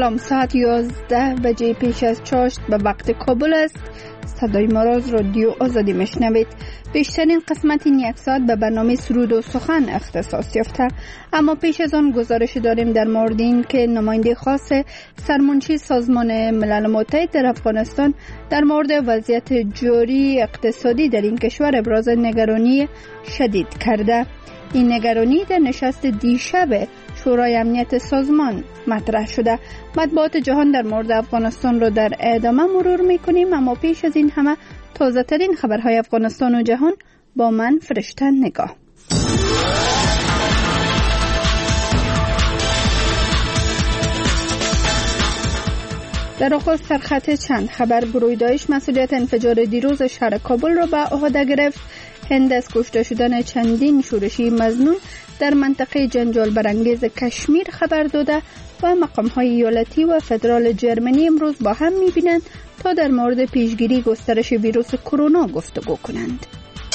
سلام، ساعت 11 بجه پیش از چاشت به وقت کابل است. صدای ما را از رادیو آزادی میشنوید. بیشترین قسمت این یک ساعت به برنامه سرود و سخن اختصاص یافته، اما پیش از آن گزارش داریم در مورد این که نماینده خاص سرمنشی سازمان ملل متحد در افغانستان در مورد وضعیت جاری اقتصادی در این کشور ابراز نگرانی شدید کرده. این نگرانی در نشست دیشب شورای امنیت سازمان مطرح شده. مطبوعات جهان در مورد افغانستان را در ادامه مرور میکنیم، اما پیش از این همه تازه ترین خبرهای افغانستان و جهان با من فرشته نگاه. در آغاز سرخط چند خبر. گروه داعش مسئولیت انفجار دیروز شهر کابل را به عهده گرفت. هند از کشته شدن چندین شورشی مظنون در منطقه جنجال برانگیز کشمیر خبر داده و مقام‌های ایالتی و فدرال جرمنی امروز با هم می‌بینند تا در مورد پیشگیری گسترش ویروس کرونا گفتگو کنند.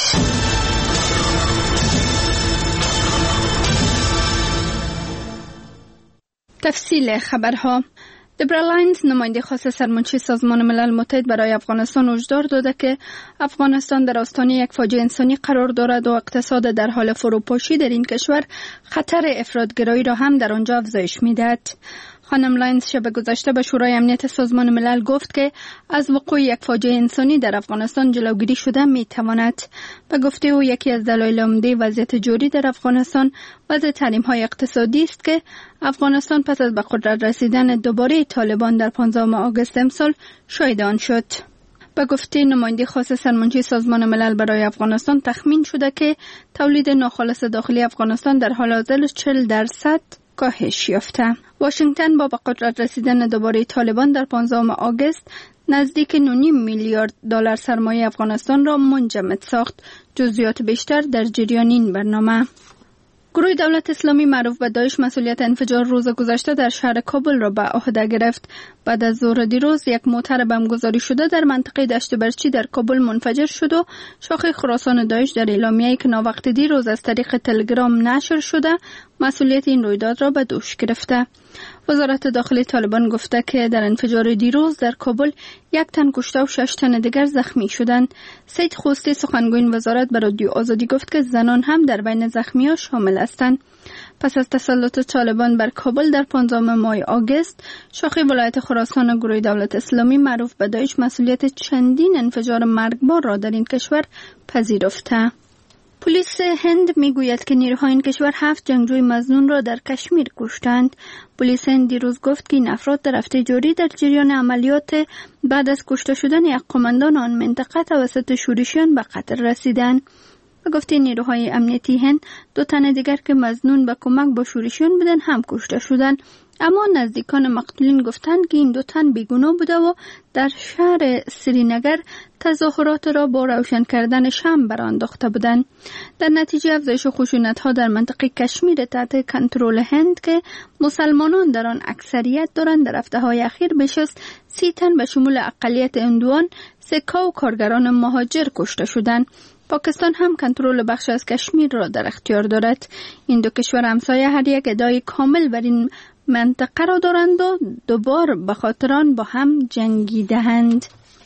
تفصیل خبرها. دبرا لاینز، نماینده خاص سرمنشی سازمان ملل متحد برای افغانستان، هشدار داده که افغانستان در آستانه یک فاجعه انسانی قرار دارد و اقتصاد در حال فروپاشی در این کشور خطر افراطگرایی را هم در آنجا افزایش می‌دهد. خانم لاینز شب گذشته به شورای امنیت سازمان ملل گفت که از وقوع یک فاجعه انسانی در افغانستان جلوگیری شده می‌تواند. به گفته او یکی از دلایل عمده وضعیت جاری در افغانستان وضع تحریم‌های اقتصادی است که افغانستان پس از به قدرت رسیدن دوباره طالبان در 15 آگوست امسال شاهد آن شد. به گفته نماینده خاص سرمنشی سازمان ملل برای افغانستان، تخمین شده که تولید ناخالص داخلی افغانستان در حال حاضر 40% کاهش یافته. واشنگتن با به قدرت رسیدن دوباره طالبان در 15 آگوست نزدیک 9.5 میلیارد دلار سرمایه افغانستان را منجمد ساخت. جزئیات بیشتر در جریان این برنامه. گروه دولت اسلامی معروف به داعش مسئولیت انفجار روز گذشته در شهر کابل را به عهده گرفت. بعد از ظهر دیروز یک موتر بمبگذاری شده در منطقه دشت برچی در کابل منفجر شد و شاخه خراسان داعش در اعلامیه‌ای که ناوقت دیروز از طریق تلگرام نشر شده مسئولیت این رویداد را به دوش گرفته. وزارت داخلی طالبان گفته که در انفجار دیروز در کابل 1 تن کشته و 6 تن دیگر زخمی شدند. سید خوستی سخنگوی وزارت به رادیو آزادی گفت که زنان هم در بین زخمی‌ها شامل هستند. پس از تسلط طالبان بر کابل در 15 ماه آگوست، شاخه ولایت خراسان گروه دولت اسلامی معروف به داعش مسئولیت چندین انفجار مرگبار را در این کشور پذیرفته. پلیس هند میگوید که نیروهای این کشور 7 جنگجوی مظنون را در کشمیر کشتند. پلیس هند دیروز گفت که این افراد در هفته جاری در جریان عملیات بعد از کشته شدن یک قماندان آن منطقه توسط شورشیان به قتل رسیدند. به گفته نیروهای امنیتی هند 2 تن دیگر که مظنون به کمک با شورشیان بودند هم کشته شدند، اما نزدیکان مقتولین گفتند که این 2 تن بیگناه بوده و در شهر سرینگر تظاهرات را با روشن کردن شمع برانداخته بودند. در نتیجه افزایش خشونت‌ها در منطقه کشمیر تحت کنترل هند که مسلمانان در آن اکثریت دارند، در هفته‌های اخیر بیش از 30 تن به شمول اقلیت هندوان، سکا و کارگران مهاجر کشته شدند. پاکستان هم کنترل بخش از کشمیر را در اختیار دارد. این دو کشور همسایه هر یک ادعای کامل بر این منطقه را دارند و دوبار به خاطر آن با هم جنگیده‌اند.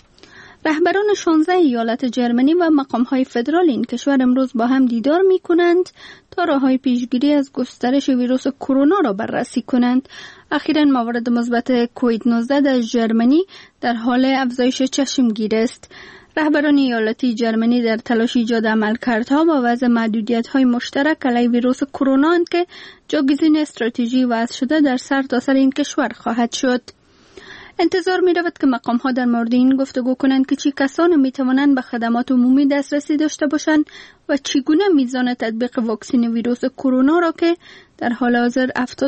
رهبران 16 ایالت جرمنی و مقام‌های فدرال این کشور امروز با هم دیدار می‌کنند تا راه‌های پیشگیری از گسترش ویروس کرونا را بررسی کنند. اخیراً موارد مثبت کووید 19 در ژرمنی در حال افزایش چشمگیر است. رهبران ایالتی جرمنی در تلاش ایجاد عملکردها با وضع محدودیت‌های مشترک علیه ویروس کرونا که جایگزین استراتژی وضع شده در سرتاسر این کشور خواهد شد. انتظار می‌رود که مقام‌ها در مورد این گفتگو کنند که چه کسانی می‌توانند به خدمات عمومی دسترسی داشته باشند و چگونه میزان تطبیق واکسن ویروس کرونا را که در حال حاضر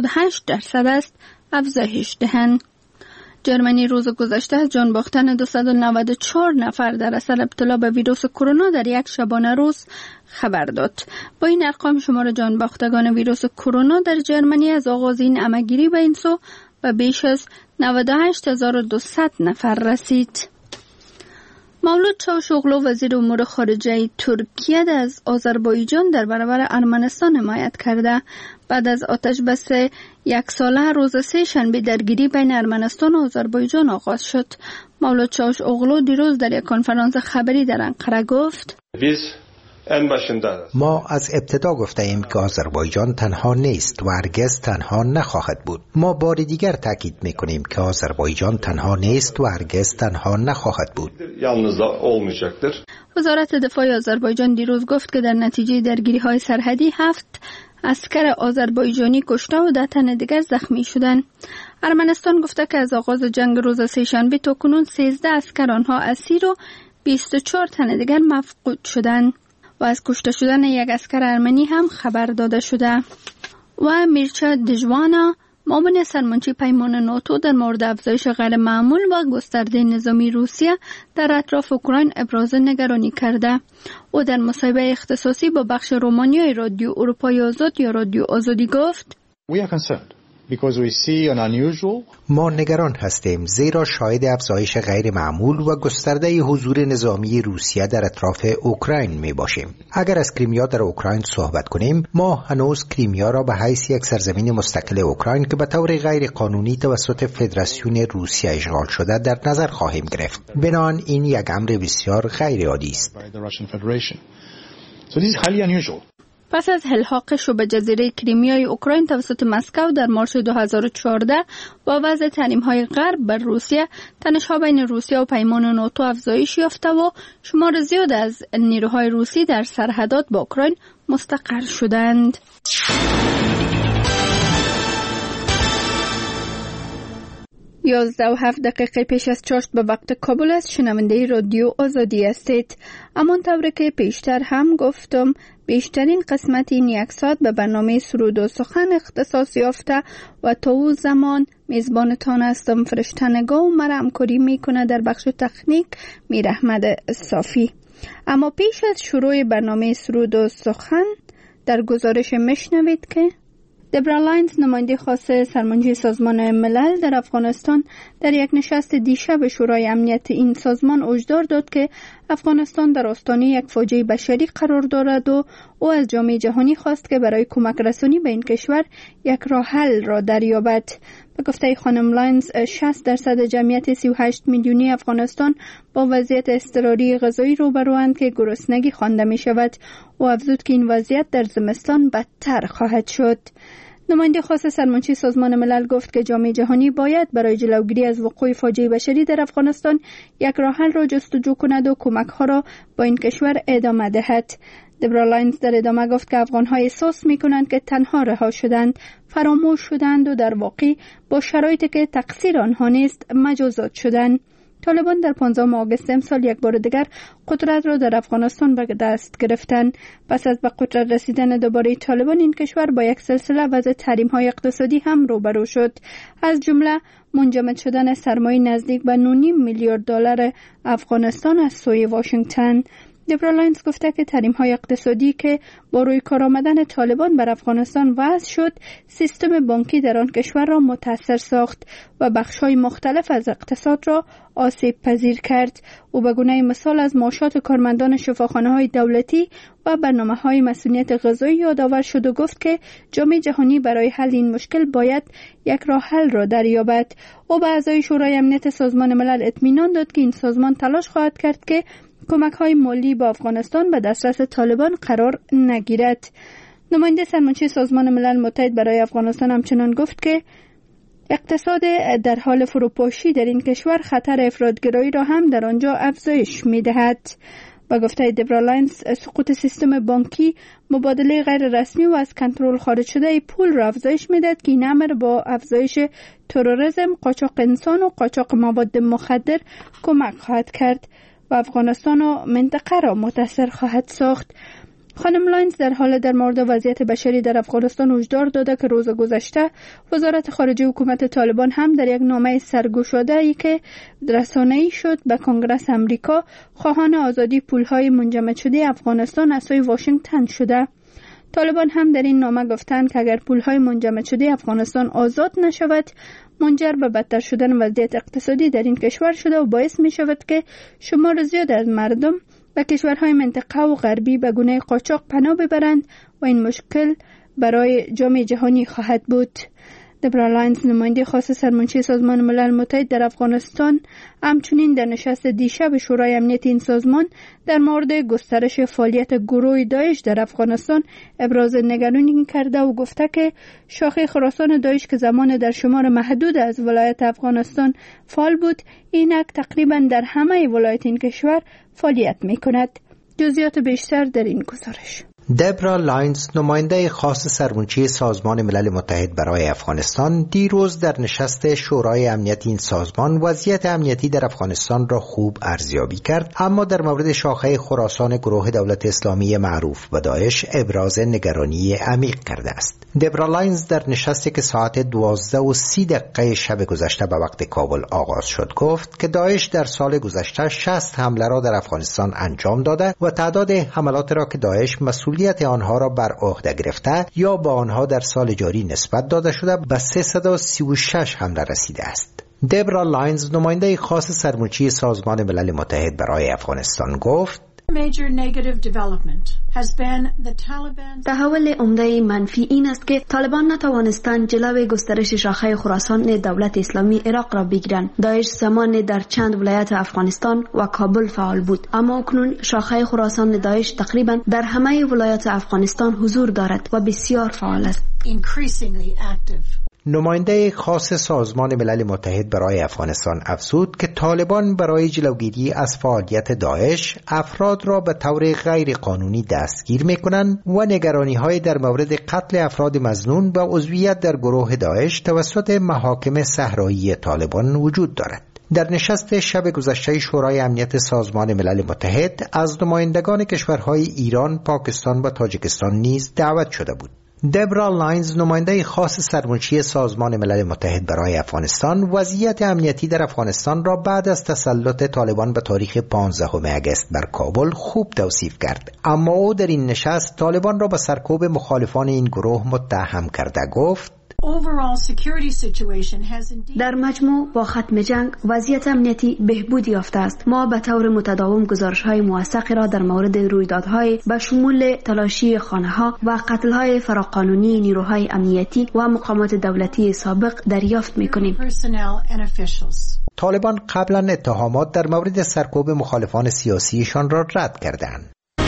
78% است افزایش دهند. جرمنی روز گذشته از جان باختن 294 نفر در اثر ابتلا به ویروس کرونا در یک شبانه روز خبر داد. با این ارقام شمار جان باختگان ویروس کرونا در جرمنی از آغاز این عمه‌گیری به این سو به بیش از 98200 نفر رسید. مولود چاوشوغلو وزیر امور خارجه ترکیه از آذربایجان در برابر ارمنستان حمایت کرده. بعد از آتش بس یک ساله روز سه شنبه درگیری بین ارمنستان و آذربایجان آغاز شد. مولود چاوشوغلو دیروز در یک کنفرانس خبری در انقره گفت: ما از ابتدا گفته ایم که آذربایجان تنها نیست و هرگز تنها نخواهد بود. ما بار دیگر تاکید میکنیم که آذربایجان تنها نیست و هرگز تنها نخواهد بود. وزارت دفاع آذربایجان دیروز گفت که در نتیجه درگیری‌های سرحدی 7 عسکر آذربایجانی کشته و 10 تن دیگر زخمی شدند. ارمنستان گفته که از آغاز جنگ روز سه‌شنبه تا کنون 13 عسکر آنها اسیر و 24 تن دیگر مفقود شدند و از کشته شدن یک عسکر ارمنی هم خبر داده شده. و میرچا دژوانا معاون سرمنشی پیمان ناتو در مورد افزایش غیر معمول و گسترده نظامی روسیه در اطراف اوکراین ابراز نگرانی کرده. او در مصاحبه اختصاصی با بخش رومانیایی رادیو اروپای آزاد یا رادیو آزادی گفت: ما نگران هستیم زیرا شاهد افزایش غیر معمول و گسترده حضور نظامی روسیه در اطراف اوکراین می باشیم. اگر از کریمیا در اوکراین صحبت کنیم، ما هنوز کریمیا را به حیث یک سرزمین مستقل اوکراین که به طور غیر قانونی توسط فدراسیون روسیه اشغال شده در نظر خواهیم گرفت. بنابراین این یک امر بسیار غیر عادی است. پس از الحاق شبه جزیره کریمیای اوکراین توسط مسکو در مارس 2014 با وضع تحریم‌های غرب بر روسیه، تنش‌ها بین روسیه و پیمان ناتو افزایش یافته و شمار زیاد از نیروهای روسی در سرحدات با اوکراین مستقر شدند. 11:07 پیش از چاشت به وقت کابل است. شنونده رادیو آزادی هستید. امان طوری که پیشتر هم گفتم، بیشترین قسمت این یک ساعت به برنامه سرود و سخن اختصاص یافته و تا او زمان میزبانتان هستم. فرشته نگاه و مرا همکاری میکنه در بخش تکنیک میر احمد صافی. اما پیش از شروع برنامه سرود و سخن در گزارش میشنوید که دبرا لاینز نماینده خاص سرمنشی سازمان ملل در افغانستان در یک نشست دیشب شورای امنیت این سازمان هشدار داد که افغانستان در آستانه یک فاجعه بشری قرار دارد و او از جامعه جهانی خواست که برای کمک رسانی به این کشور یک راه حل را دریابد. به گفته خانم لاینز 60% جمعیت 38 میلیونی افغانستان با وضعیت اضطراری غذایی روبروند که گرسنگی خوانده می شود و افزود که این وضعیت در زمستان بدتر خواهد شد. نماینده خاص سرمنشی سازمان ملل گفت که جامعه جهانی باید برای جلوگیری از وقوع فاجعه بشری در افغانستان یک راه حل را جستجو کند و کمک‌ها را با این کشور ادامه دهد. دبرا لاینز در ادامه گفت که افغان‌ها احساس می‌کنند که تنها رها شدند، فراموش شدند و در واقع با شرایطی که تقصیر آنها نیست مجازات شدند. طالبان در 15 آگوست امسال یک بار دیگر قدرت را در افغانستان به دست گرفتند. پس از به قدرت رسیدن دوباره طالبان این کشور با یک سلسله وضع تحریم‌های اقتصادی هم روبرو شد، از جمله منجمد شدن سرمایه نزدیک به 9.5 میلیارد دلار افغانستان از سوی واشنگتن. دبرا لاینز گفته که تحریم‌های اقتصادی که با روی کار آمدن طالبان بر افغانستان وضع شد، سیستم بانکی در آن کشور را متاثر ساخت و بخش‌های مختلف از اقتصاد را آسیب پذیر کرد. او به گونه مثال از معاشات کارمندان شفاخانه‌های دولتی و برنامه‌های مسئولیت غذایی یادآور شد و گفت که جامعه جهانی برای حل این مشکل باید یک راه حل را دریابد. او به اعضای شورای امنیت سازمان ملل اطمینان داد که این سازمان تلاش خواهد کرد که کمک‌های مالی با افغانستان به دسترس طالبان قرار نگیرد. نماینده سرمنشی سازمان ملل متحد برای افغانستان همچنان گفت که اقتصاد در حال فروپاشی در این کشور خطر افراط‌گرایی را هم در آنجا افزایش می‌دهد. با گفته دبرا لاینز، سقوط سیستم بانکی، مبادله غیر رسمی و از کنترل خارج شده پول را افزایش می‌دهد که این امر با افزایش تروریسم، قاچاق انسان و قاچاق مواد مخدر کمک خواهد کرد و افغانستان و منطقه را متاثر خواهد ساخت. خانم لاینز در مورد وضعیت بشری در افغانستان هشدار داده که روز گذشته وزارت خارجه حکومت طالبان هم در یک نامه سرگشاده‌ای که رسانه‌ای شد به کنگره آمریکا خواهان آزادی پول‌های منجمد شده افغانستان از سوی واشنگتن شده. طالبان هم در این نامه گفتند که اگر پولهای منجمد شده افغانستان آزاد نشود، منجر به بدتر شدن وضعیت اقتصادی در این کشور شده و باعث می شود که شمار زیاد از مردم به کشورهای منطقه و غربی به گونه قاچاق پناه ببرند و این مشکل برای جامعه جهانی خواهد بود. دبرا لاینز، نماینده خاص سرمنشی سازمان ملل متحد در افغانستان، همچنین در نشست دیشب شورای امنیت این سازمان در مورد گسترش فعالیت گروه داعش در افغانستان ابراز نگرانی کرده و گفته که شاخه خراسان داعش که زمان در شمار محدود از ولایت افغانستان فعال بود، اینک تقریبا در همه ولایت این کشور فعالیت می کند. جزئیات بیشتر در این گزارش. دبرا لاینز، نماینده خاص سرمنشی سازمان ملل متحد برای افغانستان، دیروز در نشست شورای امنیت این سازمان وضعیت امنیتی در افغانستان را خوب ارزیابی کرد، اما در مورد شاخه خراسان گروه دولت اسلامی معروف به داعش ابراز نگرانی عمیق کرده است. دبرا لاینز در نشستی که ساعت 12:30 شب گذشته به وقت کابل آغاز شد گفت که داعش در سال گذشته 60 حمله را در افغانستان انجام داده و تعداد حملات را که داعش مسئولیت آنها را بر عهده گرفته یا با آنها در سال جاری نسبت داده شده به 336 حمله رسیده است. دبرا لاینز، نماینده خاص سرمنشی سازمان ملل متحد برای افغانستان گفت تحول عمده منفی این است که طالبان نتوانستند جلوی گسترش شاخه خراسان دولت اسلامی عراق را بگیرند. داعش زمان در چند ولایت افغانستان و کابل فعال بود، اما اکنون شاخه خراسان داعش تقریبا در همه ولایت افغانستان حضور دارد و بسیار فعال است. نماینده خاص سازمان ملل متحد برای افغانستان افزود که طالبان برای جلوگیری از فعالیت داعش افراد را به طور غیر قانونی دستگیر می‌کنند و نگرانی‌های در مورد قتل افراد مظنون و عضویت در گروه داعش توسط محاکم صحرایی طالبان وجود دارد. در نشست شب گذشته شورای امنیت سازمان ملل متحد از نمایندگان کشورهای ایران، پاکستان و تاجیکستان نیز دعوت شده بود. دبرا لاینز، نماینده خاص سرمنشی سازمان ملل متحد برای افغانستان، وضعیت امنیتی در افغانستان را بعد از تسلط طالبان به تاریخ 15 اگست بر کابل خوب توصیف کرد، اما او در این نشست طالبان را به سرکوب مخالفان این گروه متهم کرده گفت در مجموع با ختم جنگ وضعیت امنیتی بهبود یافته است. ما به طور متداوم گزارش‌های موثقی را در مورد رویدادهای به شمول تلاشی خانه‌ها و قتل‌های فراقانونی نیروهای امنیتی و مقامات دولتی سابق دریافت می‌کنیم. طالبان قبلا اتهامات در مورد سرکوب مخالفان سیاسیشان را رد کردند.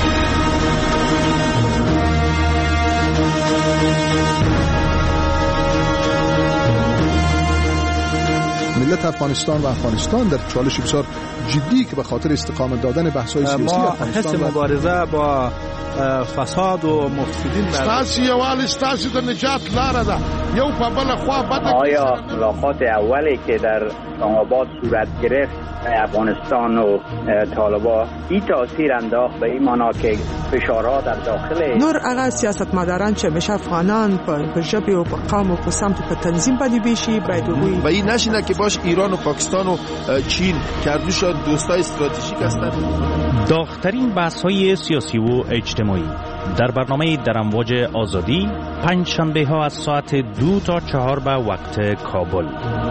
ملت افغانستان و افغانستان در چالش بسیار جدی که به خاطر استقامت دادن بحث‌های سیاسی افغانستان ما مبارزه با فساد و مفسدین ستاسو یوال ستاسو د نجات لاره ده. یو په بل خوا بده. آیا ملاقات اولی که در اسلام آباد صورت گرفت افغانستان و طالبان این تاثیر انداخت به این معنا که فشارها در داخل نور هغه سیاستمداران چې همیشه افغانان په ژبې او په قوم او په سمت په تنظیم باندې بیشي باید وګوري و این نشینه که باش ایران و پاکستان و چین که دوشان دوستای استراتژیک هستند. داغ‌ترین بحث‌های سیاسی و اجتماعی در برنامه در امواج آزادی پنج شنبه ها از ساعت 2 تا 4 به وقت کابل.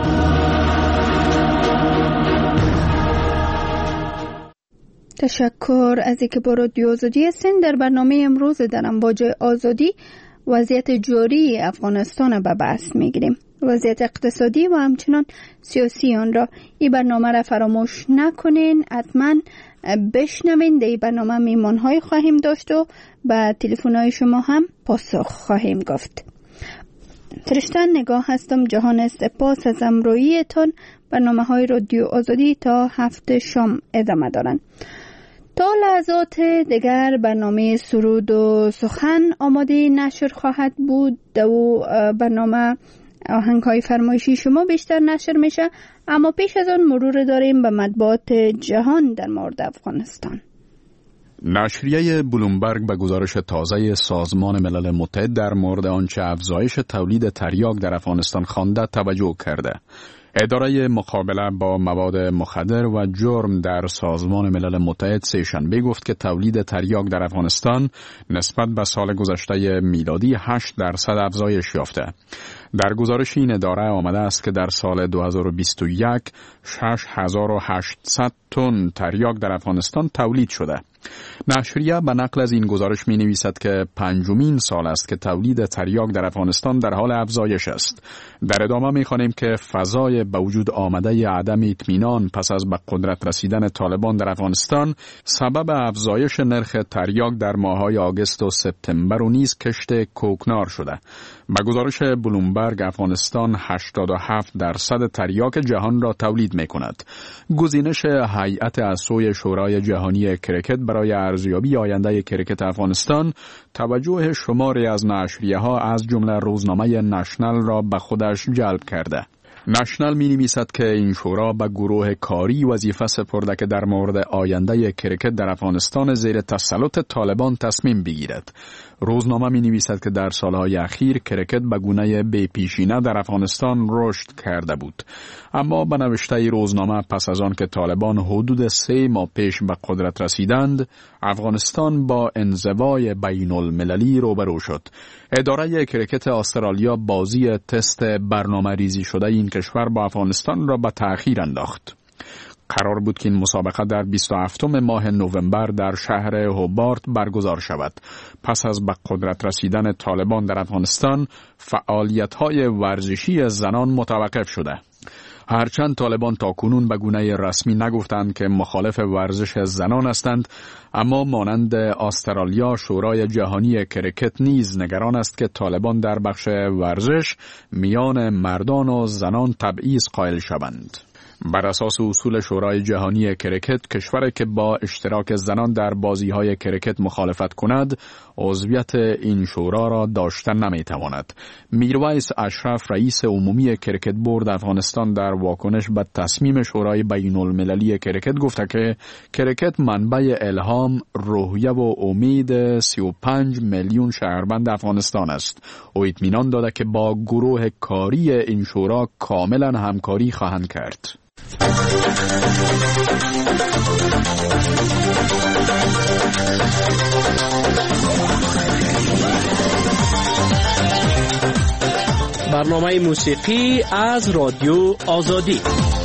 تشکر از اینکه با رادیو آزادی هستین. در برنامه امروز در امواج آزادی وضعیت جاری افغانستان به بحث میگیریم، وضعیت اقتصادی و همچنان سیاسی آن را. این برنامه را فراموش نکنین، حتما بشنوین. در این برنامه میمان‌های خواهیم داشت و به تلفن‌های شما هم پاسخ خواهیم گفت. فرشتن نگاه هستم. جهان سپاس از همراهیتان. برنامه‌های رادیو آزادی تا 7 شام ادامه دارند. تا لحظات دیگر برنامه سرود و سخن آماده نشر خواهد بود و برنامه آهنگ‌های فرمایشی شما بیشتر نشر میشه، اما پیش از آن مرور داریم به مطبوعات جهان در مورد افغانستان. نشریه بلومبرگ به گزارش تازه سازمان ملل متحد در مورد آنچه افزایش تولید تریاک در افغانستان خوانده توجه کرده. اداره مقابله با مواد مخدر و جرم در سازمان ملل متحد سه‌شنبه گفت که تولید تریاک در افغانستان نسبت به سال گذشته میلادی 8% افزایش یافته. در گزارش این اداره آمده است که در سال 2021 6800 تن تریاک در افغانستان تولید شده. نشریه به نقل از این گزارش می نویسد که پنجمین سال است که تولید تریاک در افغانستان در حال افزایش است. در ادامه می خوانیم که فضای به وجود آمده عدم اطمینان پس از به قدرت رسیدن طالبان در افغانستان سبب افزایش نرخ تریاک در ماه‌های آگوست و سپتامبر و نیز کشت کوکنار شده. به گزارش بلومبرگ افغانستان 87% تریاک جهان را تولید می کند. گزینش هیئت از سوی شورای جهانی کرکت برای ارزیابی آینده کرکت افغانستان توجه شماری از نشریه‌ها از جمله روزنامه نشنل را به خودش جلب کرده. نشنل می نویسد که این شورا به گروه کاری وظیفه سپرده که در مورد آینده کرکت در افغانستان زیر تسلط طالبان تصمیم بگیرد. روزنامه می نویسد که در سالهای اخیر کرکت به گونه بی پیشینه در افغانستان رشد کرده بود. اما به نوشته روزنامه پس از آن که طالبان حدود 3 ماه پیش به قدرت رسیدند، افغانستان با انزوای بین المللی روبرو شد. اداره کرکت استرالیا بازی تست برنامه ریزی شده این کشور با افغانستان را به تأخیر انداخت. قرار بود که این مسابقه در 27 ماه نوامبر در شهر هوبارت برگزار شود. پس از به قدرت رسیدن طالبان در افغانستان، فعالیت‌های ورزشی زنان متوقف شده. هرچند طالبان تاکنون به گونه رسمی نگفتند که مخالف ورزش زنان هستند، اما مانند استرالیا شورای جهانی کرکت نیز نگران است که طالبان در بخش ورزش میان مردان و زنان تبعیض قائل شوند. بر اساس اصول شورای جهانی کرکت، کشوری که با اشتراک زنان در بازی‌های کرکت مخالفت کند، عضویت این شورا را داشته نمی‌تواند. میرویس اشرف رئیس عمومی کرکت بورد افغانستان در واکنش به تصمیم شورای بین المللی کرکت گفته که کرکت منبع الهام، روحیه و امید 35 میلیون شهروند افغانستان است. او اطمینان داده که با گروه کاری این شورا کاملا همکاری خواهند کرد. برنامه موسیقی از رادیو آزادی.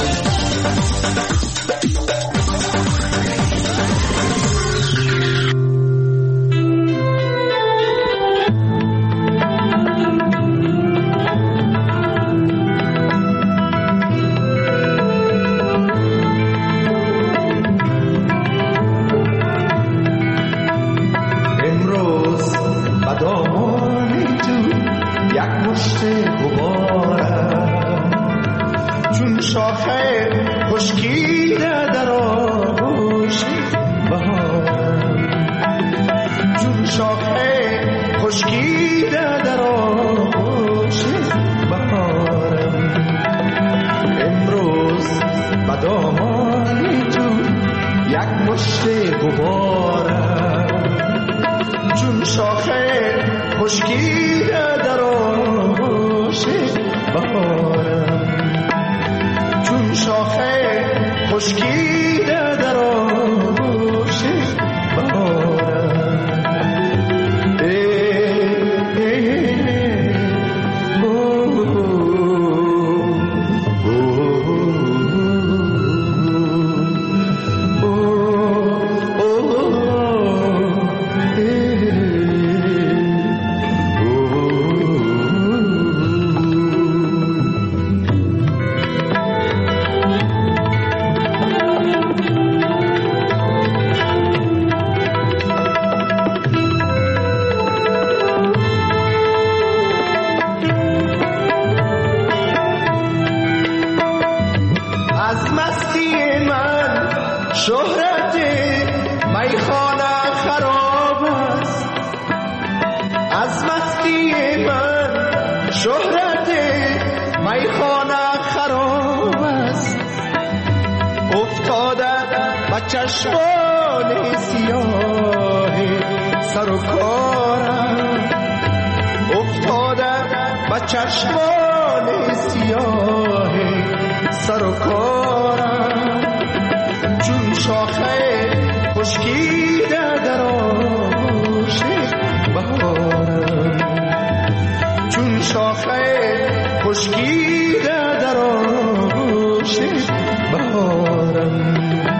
چشمان سیاه سر و کارم افتادم با چشمان بادبان سیاه سر و کارم، چون شاخه خشکیده در آغوش بهارم، چون شاخه خشکیده در آغوش بهارم.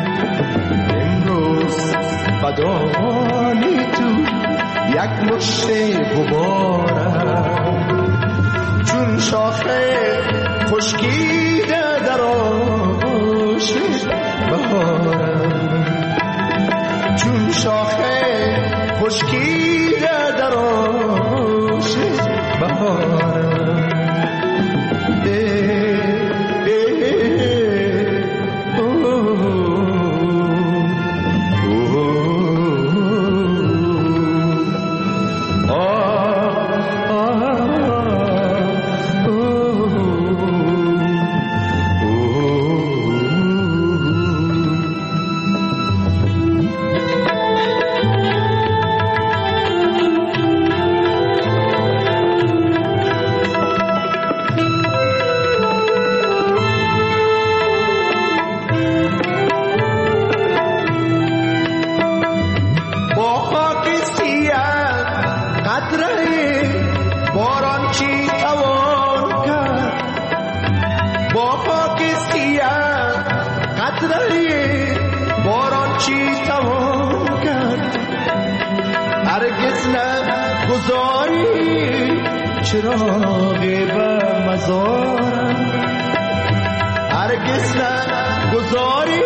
امروز بدانی تو یک مشت غبارم، چون شاخه خشکیده در آغوش بهارم، چون شاخه خشکیده در آغوش بهارم. باران چی توان کرد، هرگز نگذاری چراغ به مزارم، هرگز نگذاری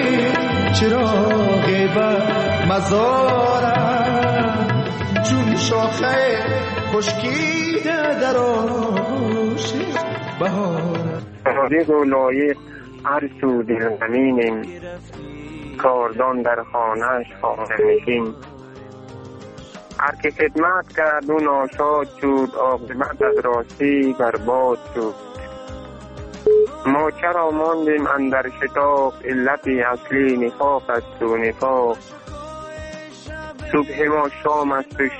چراغ به مزارم، چون شاخه خشکیده در آغوش بهارم. رادیو لایق هر سو دل زمینیم، کاردان در خانهش خانه نشین. هر که خدمت کرد و ناشاد شد، عاقبت از راستی برباد شد. ما چرا ماندیم اندر شتاب، علتی اصلی نفاق است و نفاق. صبح ما شام است و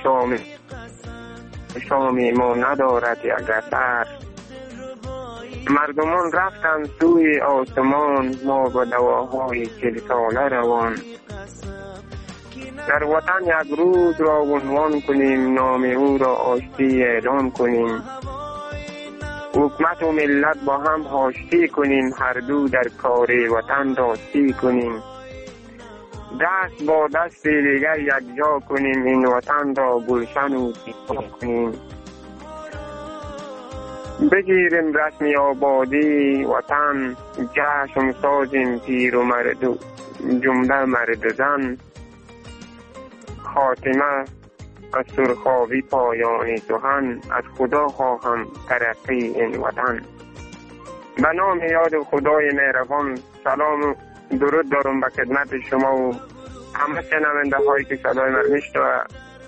شام ما ندارد یک اثر. مردمان رفتن سوی آسمان، ما با دواهای 40 ساله روان. در وطن یک روز را عنوان کنیم، نام او را آشتی اعلان کنیم. حکومت و ملت با هم آشتی کنیم، هر دو در کار وطن راستی کنیم. دست با دست دیگر یک جا کنیم، این وطن را گلشن و زیبا کنیم. بگیریم رسمی آبادی وطن، جشن سازیم پیر و مرد و جمله مرد زن. خاتمه از سرخاوی پایان سخن، از خدا خواهم ترقی این وطن. به نام یاد خدای مهربان سلام و درود دارم به خدمت شما و همه شنونده هایی که صدای من میشنوه.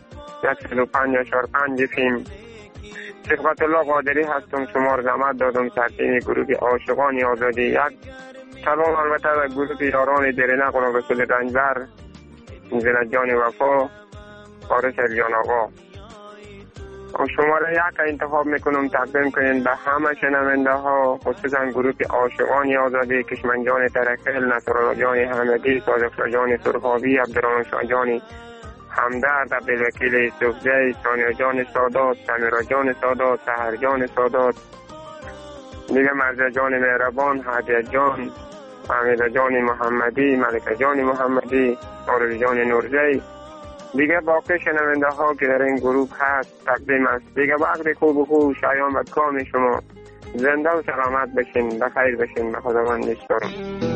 105.5 فیلم صفت الله قادری هستم. شما رو زحمت دادم سرچین گروه عاشقان آزادی. یک سلام البته به گروه یاران درینه قرآن رسول رنجبر، زنت جان وفا، فارس الیان آقا. شما را یک انتخاب میکنم تقدیم کنین به همه شنونده ها، خصوصا گروه عاشقان آزادی، کشمنجان ترکل، نصرالله جان حمدی، صادق جان سرخاوی، عبدالرحمن شاه جان همدرد، عبدالوکیل یوسفزی، ثانیه جان سادات، سمیرا جان سادات، سحر جان سادات، دیگه مرزا جان مهربان، هدیه جان، حمیده جان محمدی، ملکه جان محمدی، آرزو جان نورزی، دیگه باقی شنونده ها که در این گروه هست تقدیم است. دیگه وقت خوب و خوب شایان و کام شما زنده و سلامت بشین، بخیر بشین، به خداوند میسپارم.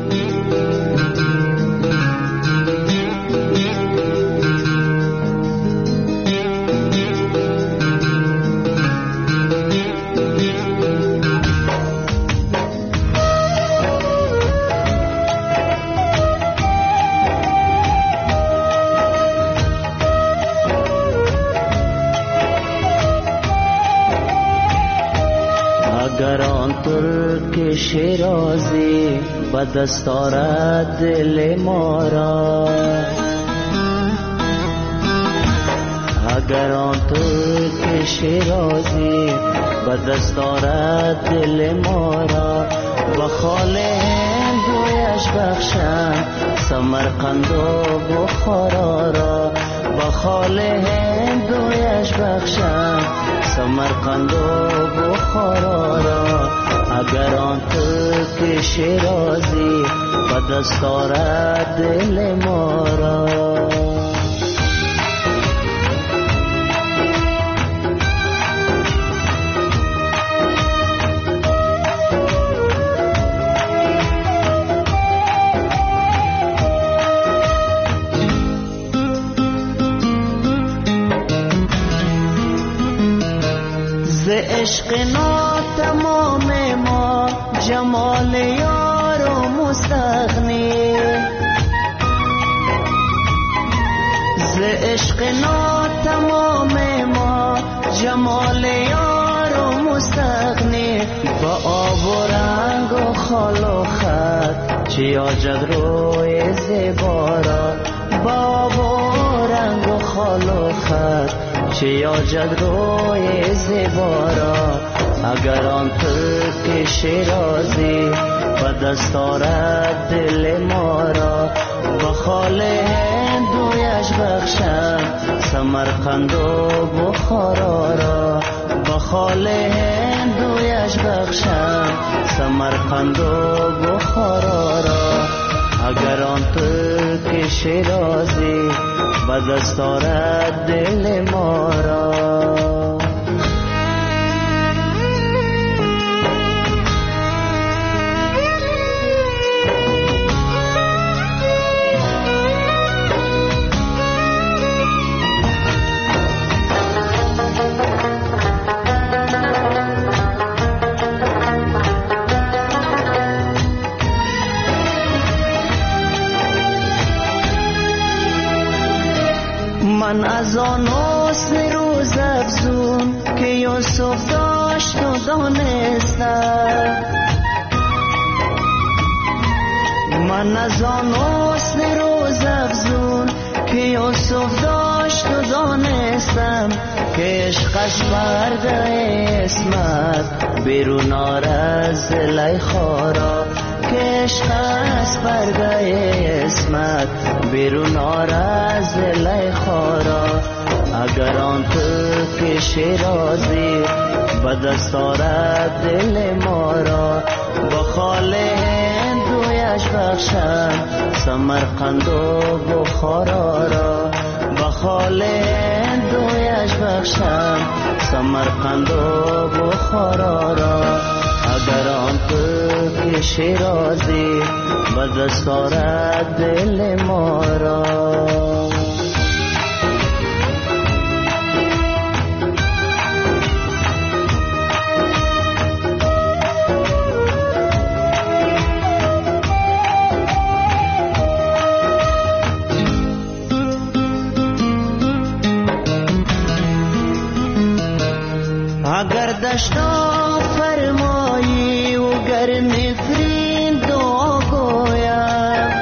اگر آن ترک شیرازی به دست آرد دل ما را، اگر آن ترک شیرازی به دست آرد دل ما را، به خال هندویش بخشم سمرقند و بخارا را، به خال هندویش بخشم سمرقند و بخارا را. اگر آن ترک شیرازی به دست آرد دل ما را. عشق ناتمام ما جمال یار و مستغنی، ز عشق ناتمام ما جمال یار و مستغنی، با آب و رنگ و خال و خط چی آجد روی زیبارا، با آب و رنگ و خال و خط چی آجد روی زیبارا. اگر آن ترک شیرازی به دست آرد دل ما را، به خال هندویش بخشم سمرقند و بخارا را، به خال هندویش بخشم سمرقند و بخارا را. اگر آن ترک شیرازی به دست آرد دل ما را. من از آن حسن روز افزون که یوسف داشت و دانستم، من از آن حسن روز افزون که یوسف داشت و دانستم، که عشقش برده اسمت بیرون آرد زلیخا را، که عشقش برده اسمت بیرون آرد زلیخا را. اگر آن ترک شیرازی به دست آرد دل ما را، با خال هندویش بخشم سمرقند و بخارا را، با خال هندویش بخشم سمرقند و بخارا را. اگر آن ترک شیرازی به دست آرد دل ما را. اگر دشتا فرمایی و گر نفرین دعا گویم،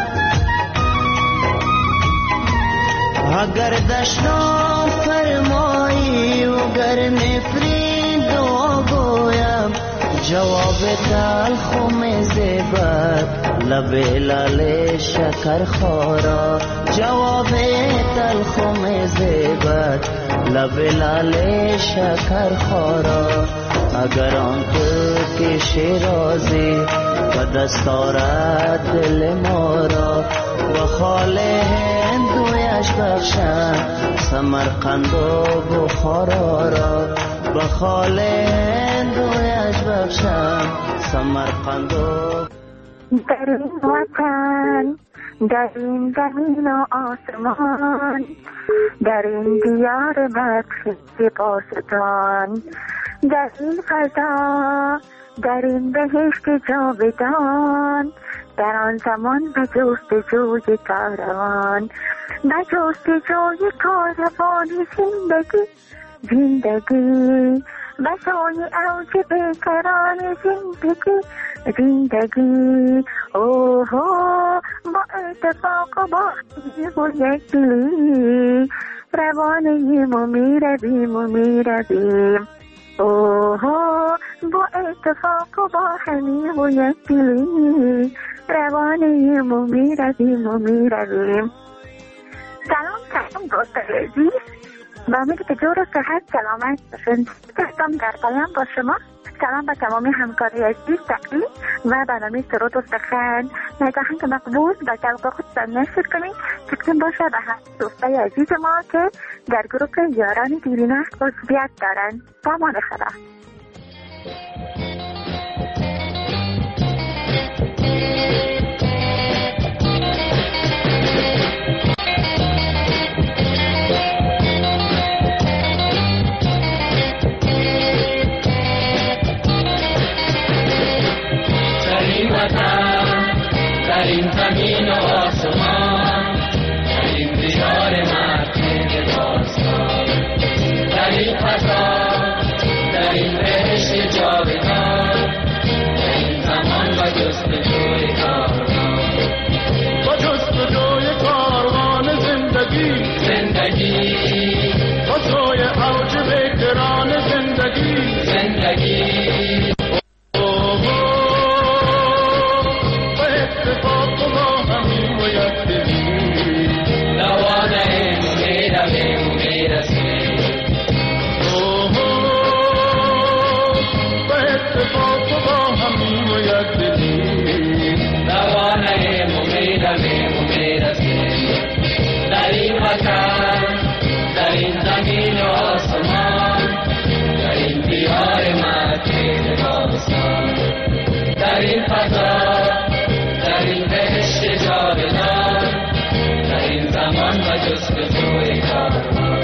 اگر دشتا فرمایی و گر نفرین دعا گویم، جواب تلخ و مزبت لب لال شکر خورا، جواب تلخ و مزبت لب لال شکر خورا. اگر آن ترک شیرازی به دست آرد دل ما را، به خال هندویش بخشم سمرقند و بخارا را، به خال هندویش بخشم سمرقند و. در این وطن، در این زمین و آسمان، در این دیار بخشی پاسدان، در این فضا، در این بهشت جاودان، در آن زمان به جستجوی کاروان، به جستجوی کاروان زندگی به سوی اوج بهتران زندگی اوهو، با اتفاق و با و یک دلی روانیم و میرویم اوها با اتفاق و با همین و یک دلی روانیم و میرویم و میرویم. سلام دوست عزیز و امید که جور و صحت سلامت باشین. دستم در قلم با شما. سلام به تمامی همکاری عزیز تقدیم و برنامه سرود و سخن نگاهنگ مقبول و جلقه خود نشر کنید تقدیم باشه به هم دوستای عزیز ما که در گروه یاران دیرینه عضویت دارن. با امان خدا. در این زمین و آسمان، در این دیار مرکب داستان، در این فضا، در این بهشت جاودان، در این زمان و جستجوی کاروان، با جستجوی کاروان زندگی، با سوی اوج بکران زندگی. در این زمین و آسمان، در این دیار مرکب داستان، در این فضا، در این بهشت جاودان، در این زمان و جستجوی کاروان.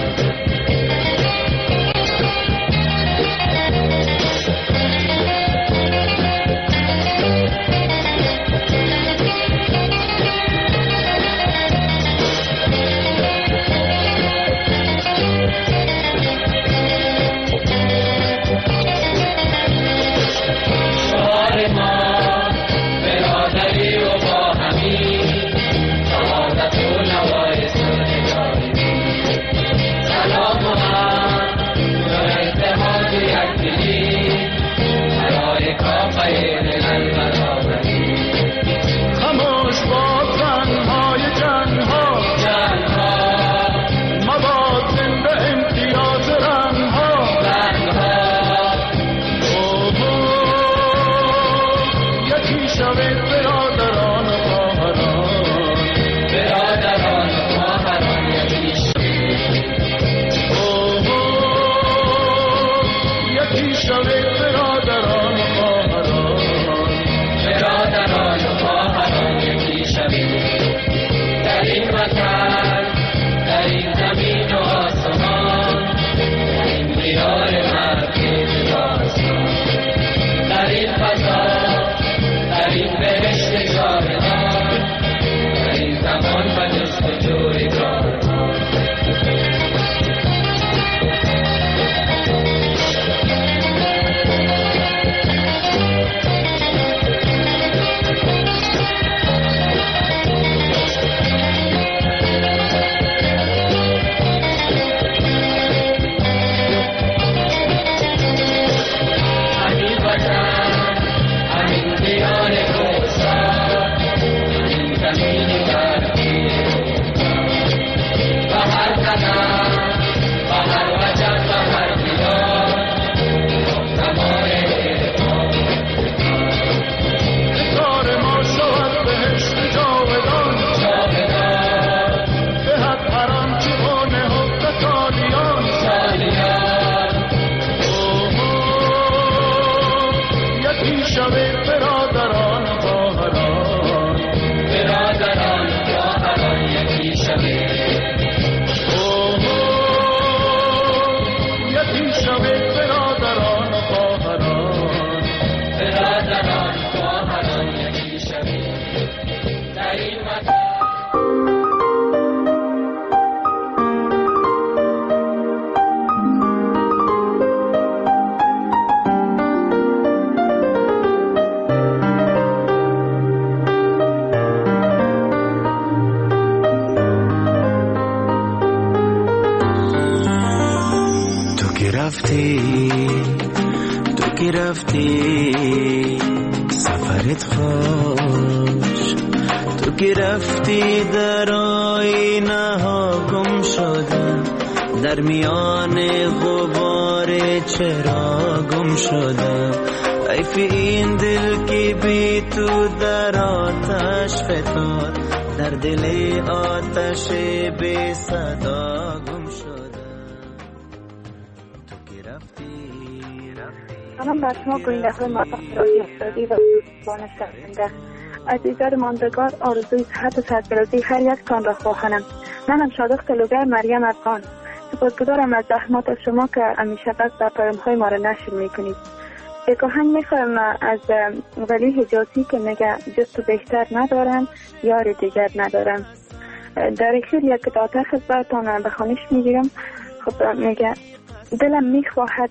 تو که رفتی سفرت خوش، تو که رفتی در آینه ها گم شدم، در میان غبار چرا گم شدم. حیف این دل که بی تو در آتش فتاد، در دل آتش بی صدا گم شدم. تو که رفتی سلام بر شما گوینده موفق رادیو آزادی و دوستان شنونده. عزیزان ماندگار، آرزوی صحت و سرفرازی هر یکتان را خواهانم. منم صادق تلوگر مریم افغان. سپاسگزارم از زحمات شما که همیشه بس در پیام‌های ما را نشر میکنید. یک آهنگ میخوایم از ولی حجازی که میگه جز تو بهتر ندارم، یار دیگر ندارم. در اخیر یک داده خدمتتان به خوانش میگیرم. خب میگه دلم میخواهد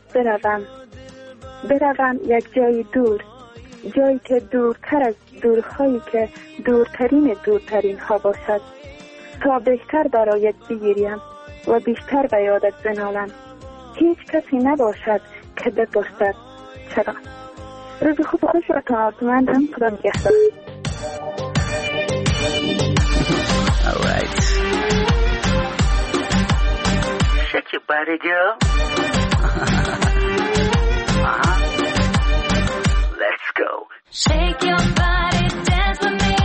بروم یک جای دور، جایی که دورتر از دورهایی که دورترین ها باشد، تا بهتر برایت بگیریم و بیشتر به یادت بنالم. هیچ کسی نباشد که بپرسد چرا. روز خوب خوش و تناسمندم. خدا نگهدار. Alright. Shake your body, girl. Let's go. Shake your body, dance with me.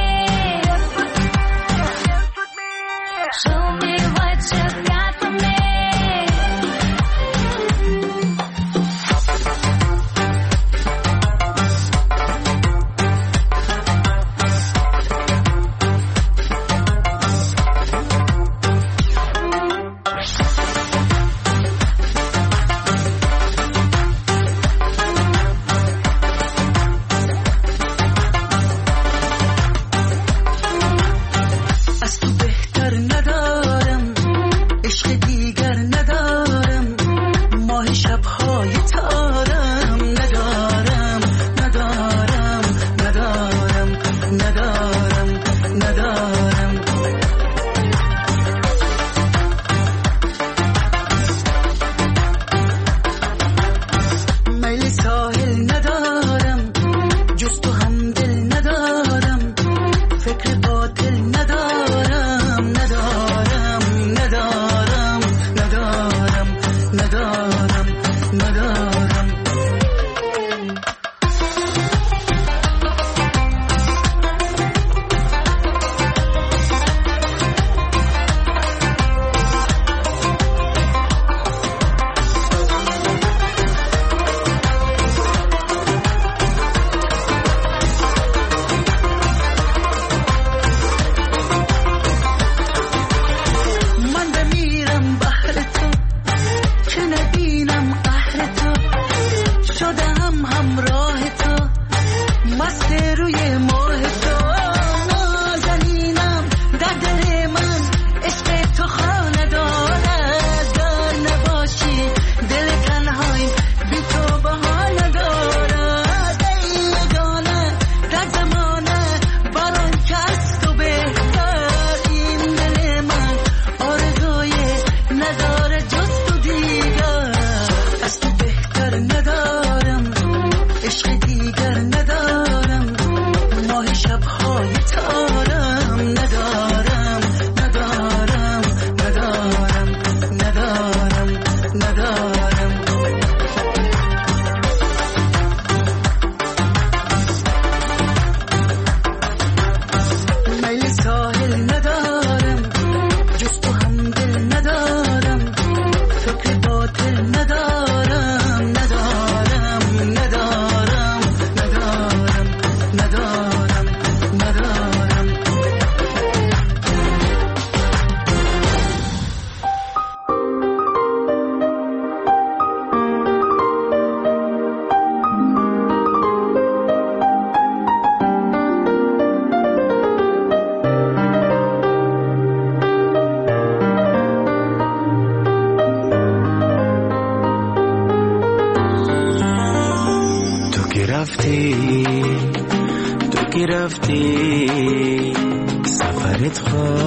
Show me what you got for me. رفتی سفرت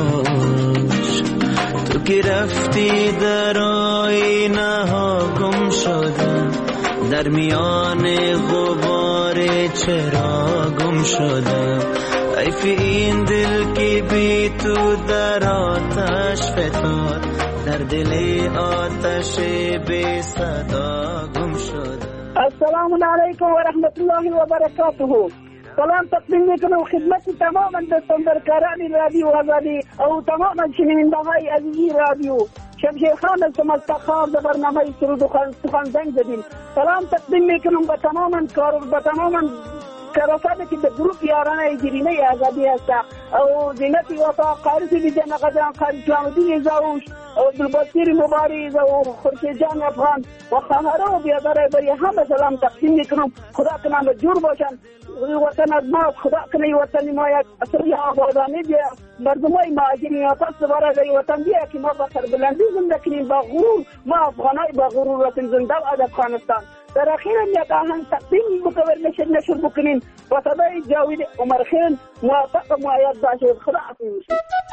خوش، تو که رفتی در آینه ها گم شدم، در میان غبار چرا گم شدم. حیف این دل که بی تو در آتش فتاد، در دل آتش بی صدا گم شدم. السلام علیکم و رحمت الله و برکاته. سلام تقدیم میکنم خدمت تمام دستاندرکاران رادیو آزادی او تمام شنوندگان عزیزی رادیو. شمشیر خان از مستخار در برنامه سرود و سخن زنگ زدیم. سلام تقدیم میکنم به تمام کارافانی که در گروپ یاران جریمه آزادی هست او زینت وفا قارسی بیجان قدران قاری اسلامالدین زاوش او دلباسیر مبارز او خورشید جان افغان و خواهران و بیادر بری همه سلام تقدیم میکنم. خدا کنم جور باشن. وطن از ما خدا کنه وطن ما یک اصلی آبادانی بیا مردمای مهاجرین پس دوباره در وطن بیا که ما با سربلندی زنده کنیم با غرور. ما افغانای با غرور وطن زنده و از افغانستان. در اخیر یک آهنگ تقدیم نشر بکنیم و صدای جاوید عمر خیل موافق و معید باشه. خدا حافظ.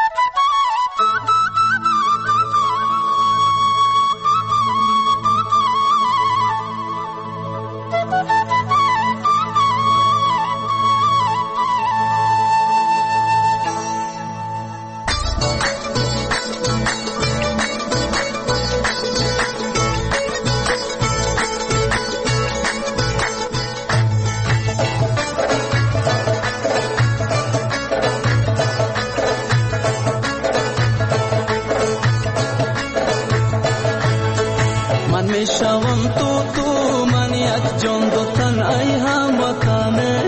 میشوم تو من یک جان دو تن ای هم وطنه.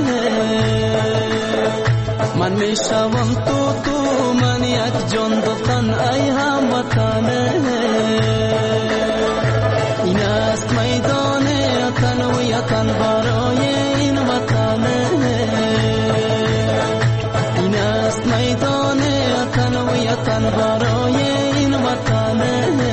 من میشوم تو من یک جان دو تن ای هم وطنه. این است میدان وطن و وطن برای این وطنه. این است میدان وطن و وطن برای این وطنه.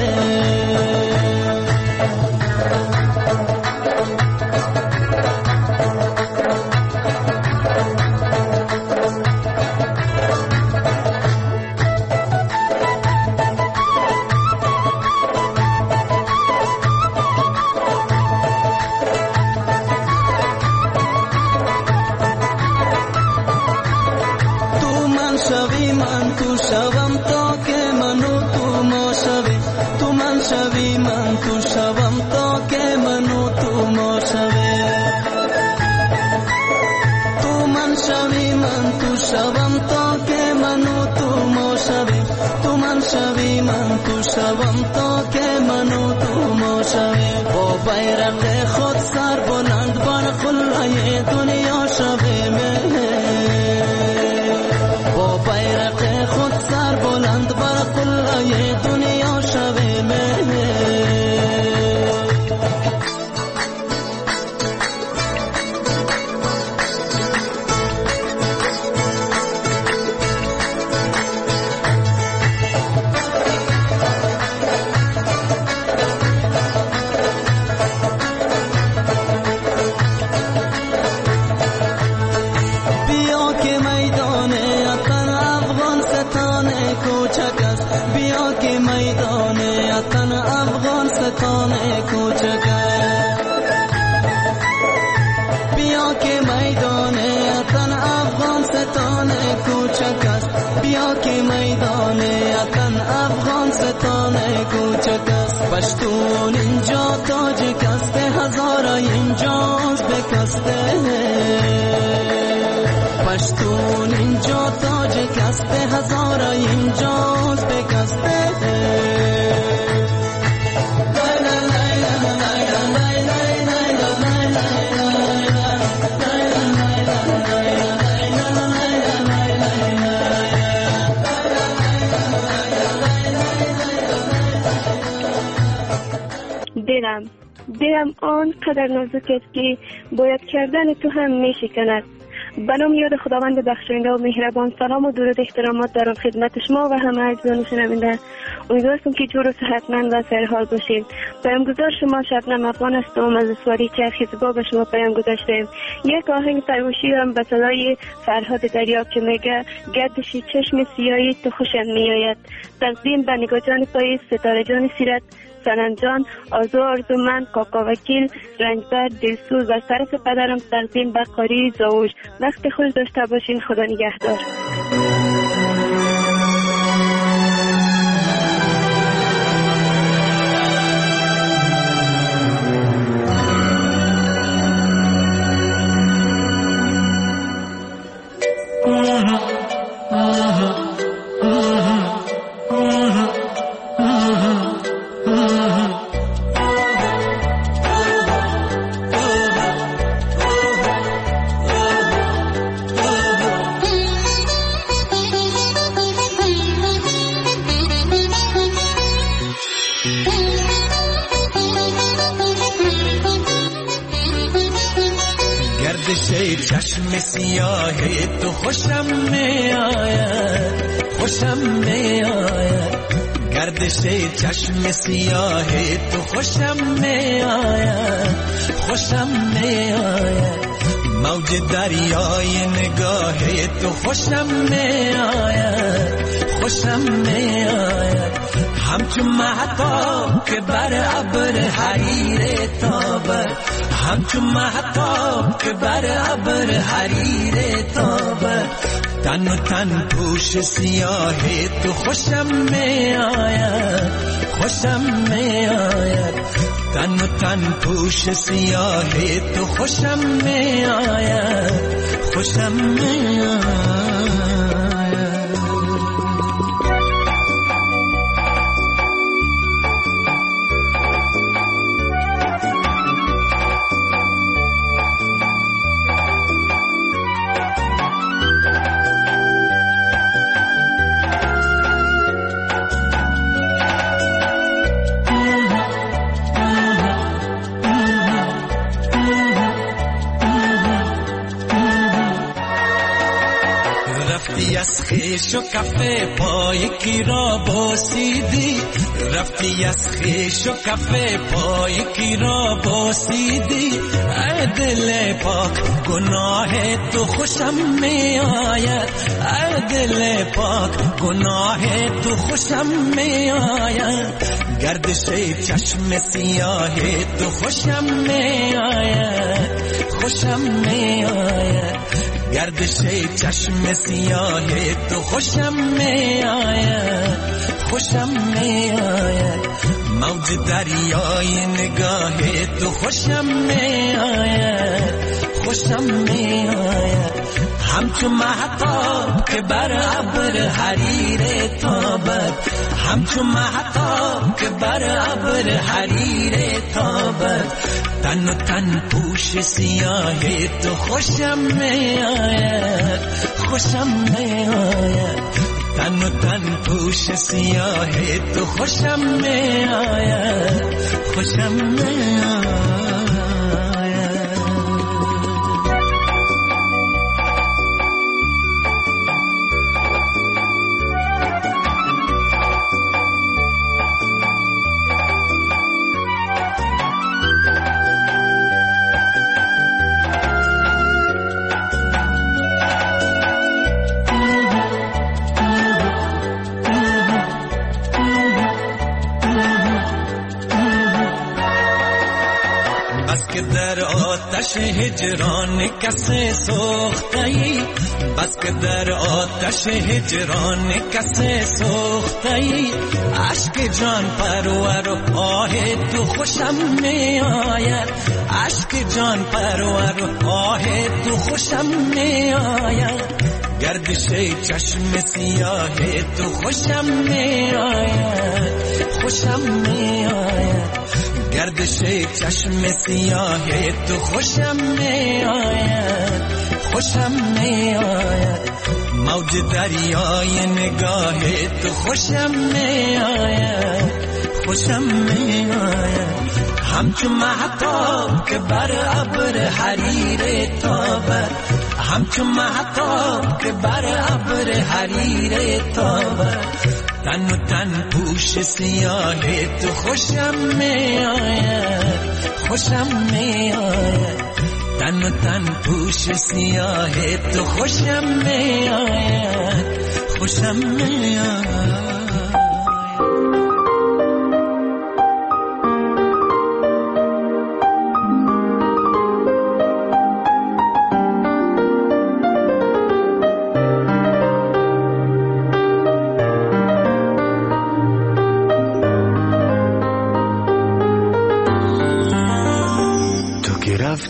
شوم تا که منو تو ما شوی. تو من شوی من تو شوم تا که منو تو ما شوی. تو من شوی من تو شوم تا که منو تو ما شوی. تو من شوی من تو شوم تا که منو تو ما شوی. با بیرق خود سر بلند بر قلعه دنیا شوی. با بیرق خود سر بلند بر قلعه دنیا شوی. بیا که میدان وطن افغان ستان کوچک است. بیا که میدان وطن افغان ستان کوچک است. بیا که میدان وطن افغان ستان کوچک است. پشتون اینجا تاجک است، هزارا اینجا ازبک است. پشتون اینجا تاجک است، هزارا اینجا ازبک است. دلم آن قدر نازک است که باید کردن تو هم می شکند. به نام یاد خداوند بخشنده و مهربان، سلام و درود احترامات دارم خدمت شما و همه عزیزان شنونده. امیدوارم که جور و صحتمند و سرحال باشید. پیامگذار شما شبنم افغان هستم از اسواری چرخی زیبا به شما پیام گذاشتم. یک آهنگ سروشی هم به صدای فرهاد دریاب که میگه گردشی چشم سیاهی تو خوشم میآید. تقدیم به نگاه جان پاییز، ستاره جان سیرت، سنن جان، آرزومند، کاکا وکیل، رنجبر، دلسوز از طرف پدرم تقدیم به قاری زاوش. وقت خوش داشته باشین. خدا نگهدار. چشم سیاه تو خوشم می آید، خوشم می آید. گردش چشم سیاه تو خوشم می آید، خوشم می آید. موج دریای نگاه تو خوشم می آید، خوشم می آید. همچون مهتاب که بر ابر حریر تابد، همچون مهتاب که بر ابر حریر تابد. تن و تن پوش سیاه تو خوشم می آید، خوشم می آید. تن و تن پوش سیاه تو خوشم می آید، خوشم می آید. از خیش و کفه پای کی را بوسیدی، رفتی از خیش و کفه پای کی را بوسیدی. ای دل پاک گناه تو خوشم می آید، ای دل پاک گناه تو خوشم می آید. گردش چشم سیاه تو خوشم می آید، خوشم می آید. گردش چشم سیاه تو خوشم می آید، خوشم می آید. موج دریای نگاه تو خوشم می آید، خوشم می آید. همچون مهتاب که بر ابر حریر تابد، همچون مهتاب که بر ابر حریر تابد. تن و تن پوش سیاه تو خوشم می آید، خوشم می آید. تن و تن پوش سیاه تو خوشم می آید، خوشم می آید. در آتش هجران کسی سوخته‌ای، بس که در آتش هجران کسی سوخته‌ای. عشق جان پرور و آه تو خوشم می آید، عشق جان پرور و آه تو خوشم می آید. گردش چشم سیاه تو خوشم می آید، خوشم می آید. گردش چشم سیاه تو خوشم می آید، خوشم می آید. موج دریای نگاه تو خوشم می آید، خوشم می آید. همچون مهتاب که بر ابر حریر تابد، همچون مهتاب که بر ابر حریر تابد. تن و تن پوش سیاه تو خوشم می آید، خوشم می آید. تن و تن پوش سیاه تو خوشم می آید، خوشم می آید.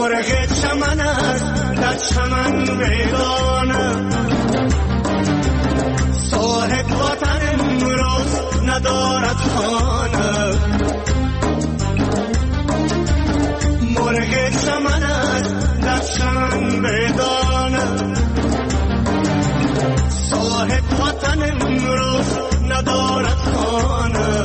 مرغ چمن است در چمن ویرانه، صاحب وطن امروز ندارد خانه. مرغ چمن است در چمن ویرانه، صاحب وطن امروز ندارد خانه.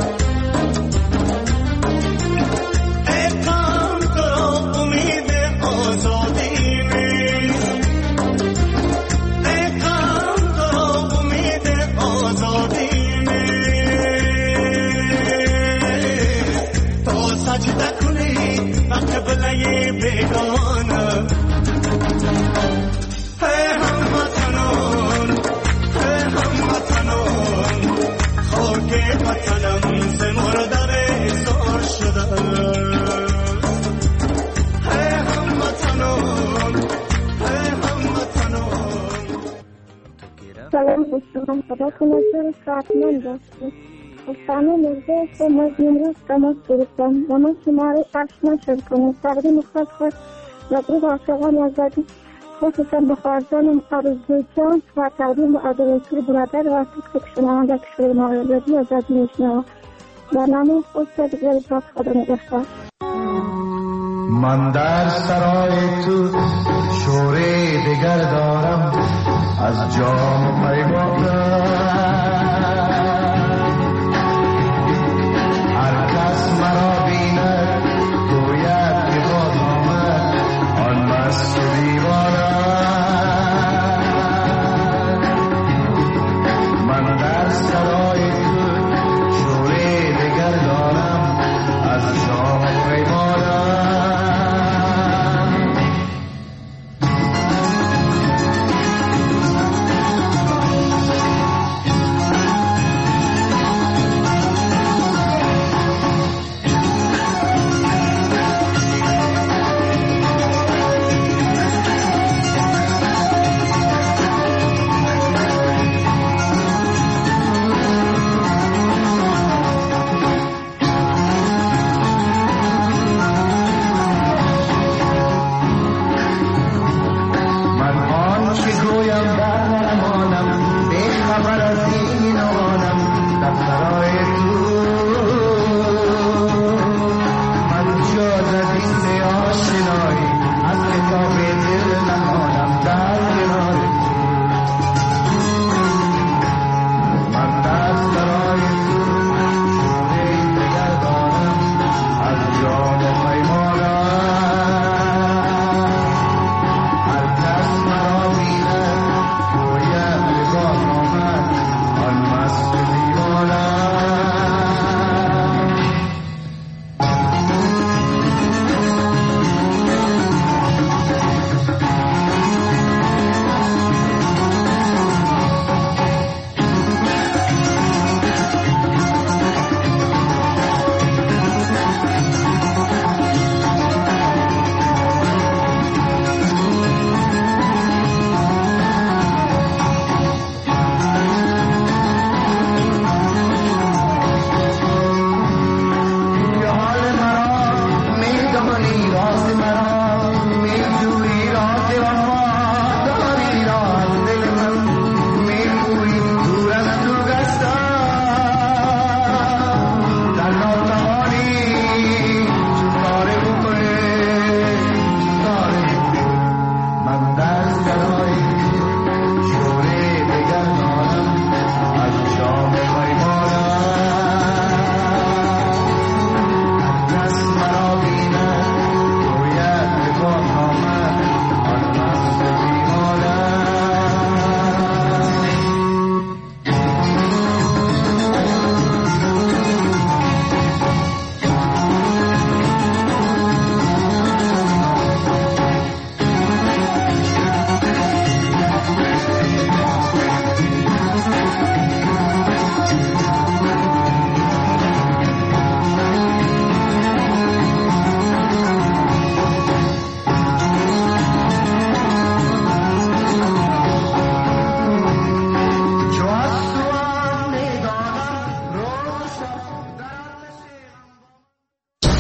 سلام دوستان، خدا کنه صحتمند باشید. استان مرزه هستم، از امروز تماس گرفتم و من شماره آشنا شد کنم. تقدیم خود و گروه عاشقان آزادی، خصوصا به خواهرزانم آرزو جان و تقدیم عبدالرسول برادر و که شنونده کشور ما آزادی میشنوم. برنامه خود را دیگر خدا نگهدار. من در سرای تو شوره دیگر دارم، از جام می باقم